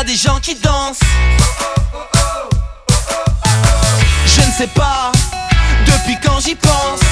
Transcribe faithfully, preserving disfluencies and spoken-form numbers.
a des gens qui dansent. Je ne sais pas depuis quand j'y pense.